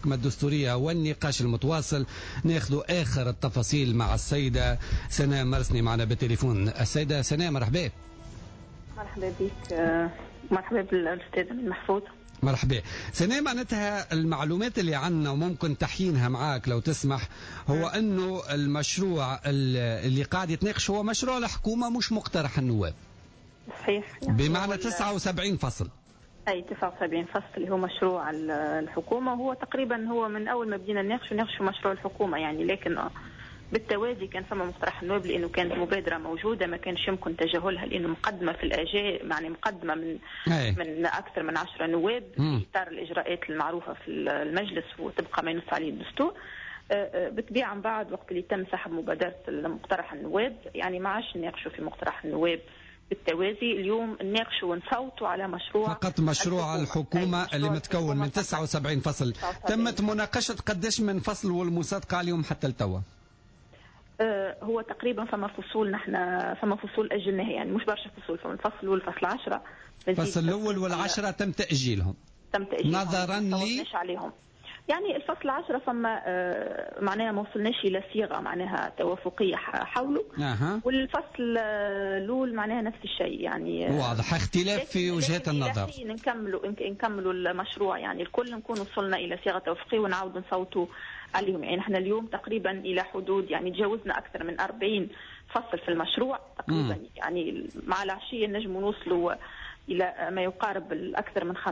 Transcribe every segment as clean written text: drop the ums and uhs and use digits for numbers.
المحكمة الدستورية والنقاش المتواصل. ناخذ آخر التفاصيل مع السيدة سناء مرسني معنا بالتليفون. السيدة سناء مرحبا. مرحبا بك. مرحبا بالأستاذ المحفوظ. مرحبا سناء. معناتها المعلومات اللي عنا وممكن تحيينها معاك لو تسمح، هو أنه المشروع اللي قاعد يتناقش هو مشروع الحكومة مش مقترح النواب. صحيح. بمعنى 79 فصل. أي 79 فصل اللي هو مشروع الحكومة. هو تقريبا هو من أول ما بدينا نناقش مشروع الحكومة يعني، لكن بالتوازي كان فما مقترح النواب لأنه كانت مبادرة موجودة ما كانش يمكن تجاهلها، لأنه مقدمة في الآجال يعني مقدمة من أكثر من 10 نواب في إطار الإجراءات المعروفة في المجلس وتبقى ما ينص عليه الدستور. بالطبيعة من بعد وقت اللي تم سحب مبادرة مقترح النواب يعني ما عادش نناقشوا في مقترح النواب بالتوازي. اليوم نناقشوا ونصوتوا على مشروع فقط مشروع الحكومة اللي متكون من 79 فصل. تمت مناقشة قديش من فصل والمصادقة عليهم حتى التوا؟ هو تقريبا فما فصول فما فصول أجلناها يعني مش برشا فصول. فما الفصل والفصل 10 الفصل الأول والعشرة تم تأجيلهم نظرا لي عليهم يعني الفصل 10 فما معناها ما وصلناش إلى صيغة معناها توافقية حوله. والفصل الأول معناها نفس الشيء يعني واضح اختلاف في وجهات النظر. نكملوا المشروع يعني الكل نكون وصلنا إلى صيغة توافقية ونعود نصوتوا عليهم. يعني احنا اليوم تقريبا إلى حدود يعني تجاوزنا أكثر من 40 فصل في المشروع تقريبا. يعني مع العشية نجم نوصلوا إلى ما يقارب الأكثر من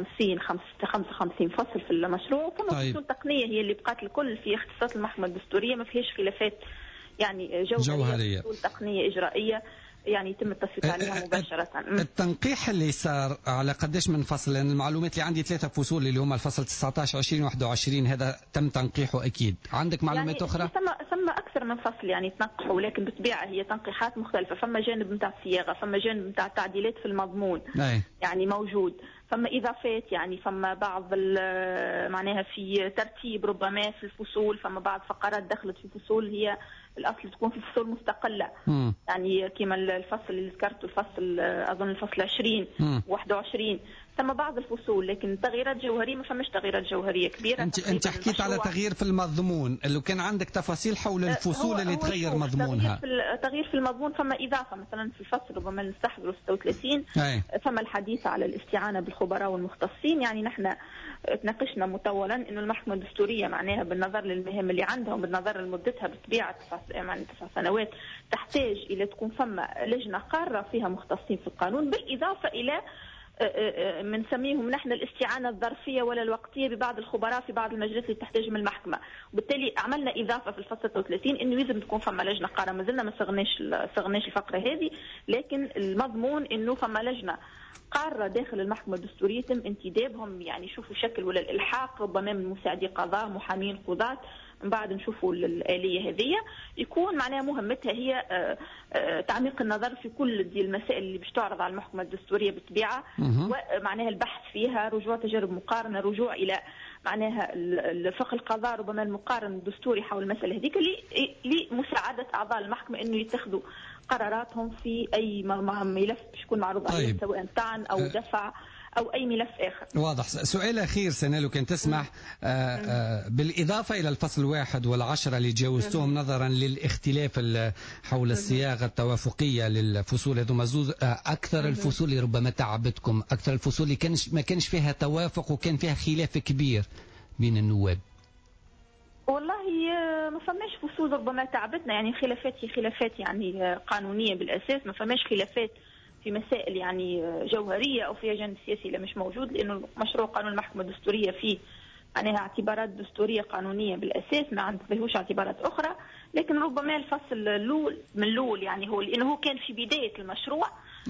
55 فصل في المشروع. وفما فصول تقنية هي اللي بقات الكل في اختصاص المحكمة الدستورية ما فيهاش خلافات يعني جوهرية. فصول تقنية إجرائية يعني يتم التصويت عليها مباشرة. التنقيح اللي صار على قديش من فصل؟ لأن المعلومات اللي عندي 3 فصول اللي هم الفصل 19 20 21 هذا تم تنقيحه أكيد. عندك معلومات يعني أخرى؟ ثم أكثر من فصل يعني تنقحوا، ولكن بالطبيعة هي تنقيحات مختلفة. فما جانب متاع الصياغة، فما جانب متاع تعديلات في المضمون يعني موجود، فما إضافات يعني فما بعض معناها في ترتيب ربما في الفصول، فما بعض فقرات دخلت في فصول هي الأصل تكون في فصول مستقلة. يعني كما الفصل اللي ذكرته الفصل أظن الفصل 20 21 ثم بعض الفصول، لكن تغييرات جوهرية ما فماش تغييرات جوهرية كبيرة. أنت حكيت على تغيير في المضمون اللي كان عندك تفاصيل حول الفصول اللي تغير مضمونها. تغيير في المضمون فما إضافة مثلا في الفصل ربما نستحضر 36 فما الحديث على الاستعانة بالخبراء والمختصين. يعني نحن تناقشنا مطولا إنه المحكمة الدستورية معناها بالنظر للمهام اللي عندها وبالنظر لمدتها بطبيعة يعني 9 سنوات تحتاج إلى تكون فما لجنة قارة فيها مختصين في القانون، بالإضافة إلى من سميهم نحن الاستعانة الظرفية ولا الوقتية ببعض الخبراء في بعض المجالات اللي تحتاجهم المحكمة. وبالتالي عملنا إضافة في الفصل 33 إنه لازم تكون فما لجنة قارة. ما زلنا ما صغناش الفقرة هذه، لكن المضمون إنه فما لجنة قارة داخل المحكمة الدستورية يتم انتدابهم يعني يشوفوا شكل ولا الإلحاق ربما من مساعدي قضاء محامين قضاة. من بعد نشوفوا الآلية هذه يكون معناها مهمتها هي تعميق النظر في كل دي المسائل اللي باش تعرض على المحكمة الدستورية بالطبيعة، ومعناها البحث فيها، رجوع تجارب مقارنة، رجوع إلى معناها الفقه القضاء ربما المقارن الدستوري حول المسألة هذيك لمساعدة أعضاء المحكمة إنه يتخذوا قراراتهم في أي ملف يكون معروض عليه سواء طعن أو دفع أو أي ملف آخر. واضح. سؤال أخير سنة لو كان تسمح، بالإضافة إلى الفصل 1 والعشرة اللي جاوزتهم نظرا للاختلاف حول الصياغة التوافقية للفصول هذو مزوز، أكثر الفصول اللي ربما تعبتكم، أكثر الفصول اللي ما كانش فيها توافق وكان فيها خلاف كبير بين النواب؟ والله ما فماش فصول ربما تعبتنا يعني خلافات يعني قانونية بالأساس. ما فماش خلافات في مسائل يعني جوهرية أو فيها جانب سياسي لا مش موجود، لأنه مشروع قانون المحكمة الدستورية فيه معناها اعتبارات دستورية قانونية بالأساس، ما عندهوش اعتبارات أخرى. لكن ربما الفصل الأول يعني هو لأنه هو كان في بداية المشروع.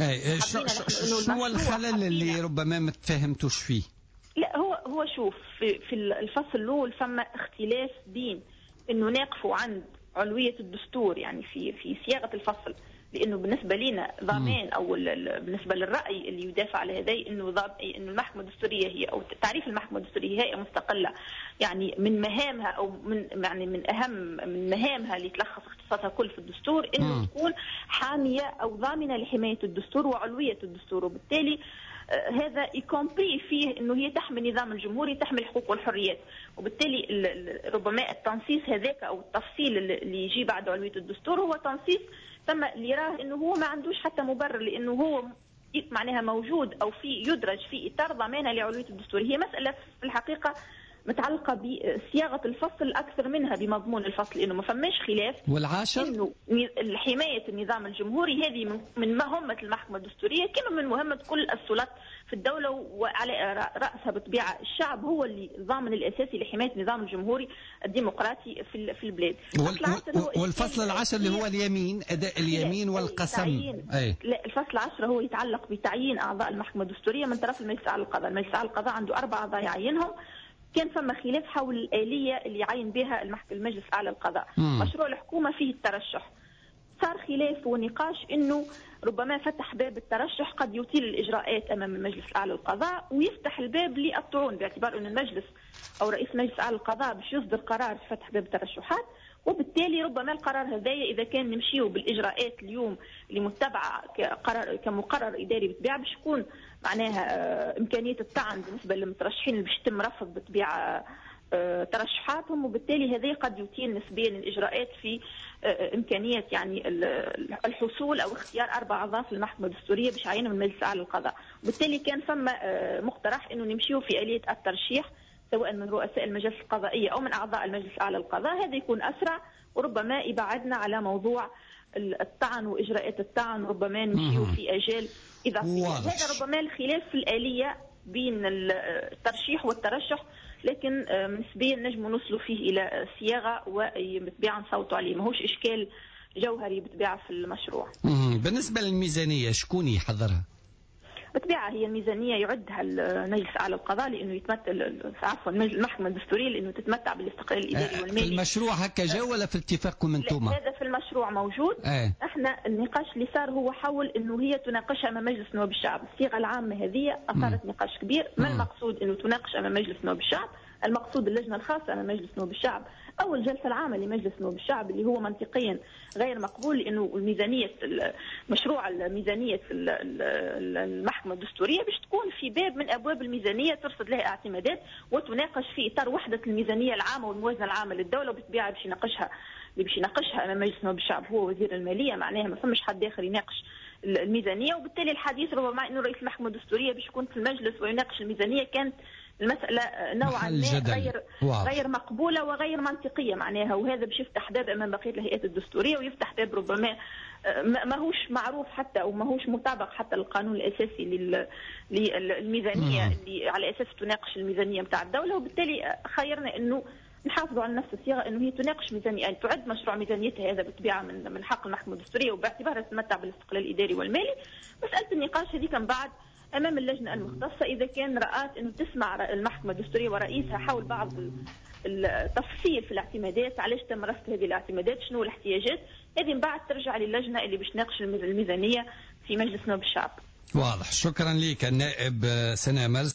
شو الخلل اللي ربما ما تفهمتوش فيه؟ لا هو شوف في الفصل الأول فما اختلاف بين إنه نقفوا عند علوية الدستور يعني في صياغة الفصل، لأنه بالنسبة لنا ضمان أو بالنسبة للرأي اللي يدافع على هذا إنه المحكمة الدستورية هي أو تعريف المحكمة الدستورية هي مستقلة يعني من مهامها أو من أهم من مهامها اللي تلخص اختصاصها كل في الدستور إنه تكون حامية أو ضامنة لحماية الدستور وعلوية الدستور. وبالتالي هذا يكومبري فيه انه هي تحمي النظام الجمهوري، تحمي الحقوق والحريات، وبالتالي ربما التنصيص هذاك او التفصيل اللي يجي بعد علوية الدستور هو تنصيص ثم اللي يراه انه هو ما عندوش حتى مبرر، لانه هو معناها موجود او في يدرج في اطار ضمانها لعلوية الدستور. هي مسألة في الحقيقة متعلقة بصياغة الفصل أكثر منها بمضمون الفصل، إنه ما فماش خلاف. والعاشر إنه حماية النظام الجمهوري هذه من مهمة المحكمة الدستورية كما من مهمة كل السلطات في الدولة، وعلى رأسها بالطبيعة الشعب هو اللي الضامن الأساسي لحماية النظام الجمهوري الديمقراطي في البلاد. والفصل العاشر اللي هو اليمين، أداء اليمين والقسم. لا، الفصل 10 هو يتعلق بتعيين أعضاء المحكمة الدستورية من طرف المجلس الأعلى للقضاء. المجلس الأعلى للقضاء عنده 4 أعضاء يعينهم. كان فما خلاف حول الآلية اللي يعين بها المجلس الأعلى للقضاء. مشروع الحكومة فيه الترشح، صار خلاف ونقاش انه ربما فتح باب الترشح قد يطيل الإجراءات أمام المجلس الأعلى للقضاء ويفتح الباب للطعون، باعتبار أن المجلس أو رئيس المجلس الأعلى للقضاء باش يصدر قرار في فتح باب الترشحات، وبالتالي ربما القرار هذايا إذا كان نمشيو بالإجراءات اليوم اللي متبعة كمقرر إداري بالطبيعة باش يكون معناها إمكانية الطعن بالنسبة للمترشحين اللي باش يتم رفض بالطبيعة ترشحاتهم، وبالتالي هذا قد يطيل نسبيا الإجراءات في إمكانية يعني الحصول أو اختيار 4 أعضاء في المحكمة الدستورية باش يعينهم المجلس الأعلى للقضاء. وبالتالي كان فما مقترح إنه نمشيو في آلية الترشيح سواء من رؤساء المجالس القضائية أو من أعضاء المجلس الأعلى للقضاء، هذا يكون أسرع وربما يبعدنا على موضوع الطعن وإجراءات الطعن، ربما نمشيو في أجال إضافية. هذا ربما الخلاف في الآلية بين الترشيح والترشح، لكن نسبيا نجم نوصلوا فيه إلى صياغة وبطبيعة نصوتوا عليه، ماهوش إشكال جوهري بطبيعة في المشروع. بالنسبة للميزانية شكون يحضرها؟ بالطبيعة هي الميزانية يعدها المجلس الأعلى للقضاء لأنه يتمثل المحكمة الدستورية لأنه تتمتع بالاستقلال الإداري والمالي. في المشروع هكا جا ولا في اتفاقكم انتم؟ هذا في المشروع موجود. احنا النقاش اللي صار هو حول انه هي تناقشها امام مجلس نواب الشعب. الصيغة العامة هذه أثارت نقاش كبير. ما المقصود انه تناقش امام مجلس نواب الشعب؟ المقصود اللجنة الخاصة أمام مجلس نواب الشعب أو الجلسة العامة لمجلس نواب الشعب، اللي هو منطقيا غير مقبول، لأنه مشروع الميزانية المحكمة الدستورية باش تكون في باب من أبواب الميزانية ترصد لها اعتمادات وتناقش في إطار وحدة الميزانية العامة والموازنة العامة للدولة، وبالطبيعة باش يناقشها أمام مجلس نواب الشعب هو وزير المالية، معناها ما فماش حد آخر يناقش الميزانية. وبالتالي الحديث ربما إنه رئيس المحكمة الدستورية باش يكون في المجلس ويناقش الميزانية كانت المسألة نوعا ما غير مقبولة وغير منطقية معناها، وهذا باش يفتح باب أمام بقية الهيئات الدستورية ويفتح باب ربما ماهوش معروف حتى أو ماهوش مطابق حتى للقانون الأساسي للميزانية اللي على أساس تناقش الميزانية متاع الدولة. وبالتالي خيرنا إنه نحافظوا على نفس الصيغة، إنه هي تناقش ميزانية، يعني تعد مشروع ميزانيتها، هذا بالطبيعة من حق المحكمة الدستورية وباعتبارها تتمتع بالاستقلال الإداري والمالي. مسألة النقاش هذه كان بعد أمام اللجنة المختصة إذا كان رأت أنه تسمع المحكمة الدستورية ورئيسها حول بعض التفصيل في الاعتمادات، علاش تم رفض هذه الاعتمادات، شنو الاحتياجات، هذه من بعد ترجع للجنة اللي باش تناقش الميزانية في مجلس نواب الشعب. واضح. شكرا لك النائب سناء مرزي.